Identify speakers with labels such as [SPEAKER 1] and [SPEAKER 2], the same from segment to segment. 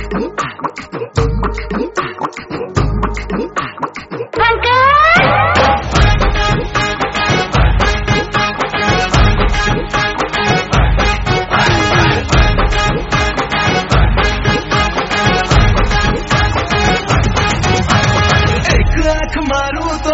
[SPEAKER 1] मारू तो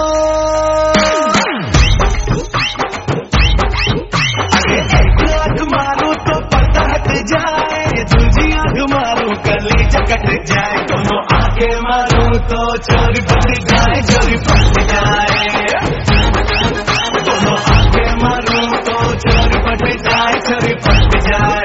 [SPEAKER 1] एक आंख मारू तो पर्दा हट जाए, दूसरी आंख मारू कलेजा कट जाए, दोनों आंखें मारू तो चोरी फट जाए, चोरी फट जाए, दोनों आंखें मारू तो चोरी फट जाए, चोरी फट जाए।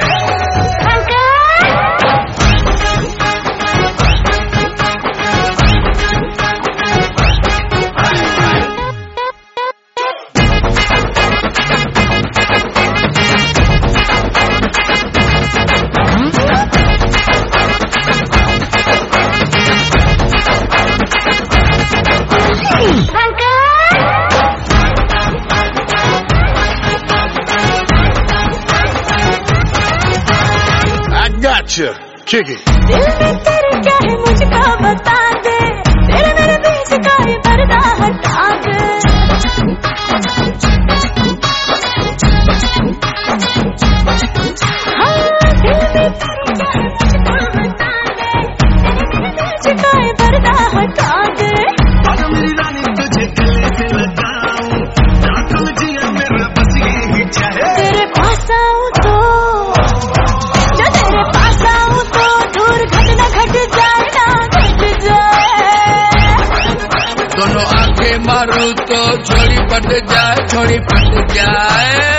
[SPEAKER 2] Gotcha. Kick it.
[SPEAKER 3] दिल में तेरे क्या है मुझको बता दे, तेरे मेरे बीच का ये पर्दा हटा दे। हाँ, दिल में तेरे क्या है मुझको बता दे, तेरे मेरे बीच का ये पर्दा हटा दे।
[SPEAKER 1] और मेरी रानी तुझे गले से लगाऊं, रातों जिया मेरा बस यही चाहे।
[SPEAKER 3] तेरे पास आऊं तो
[SPEAKER 4] दोनों आंखें मारू तो छोड़ी फट जाए, छोड़ी फट जाए।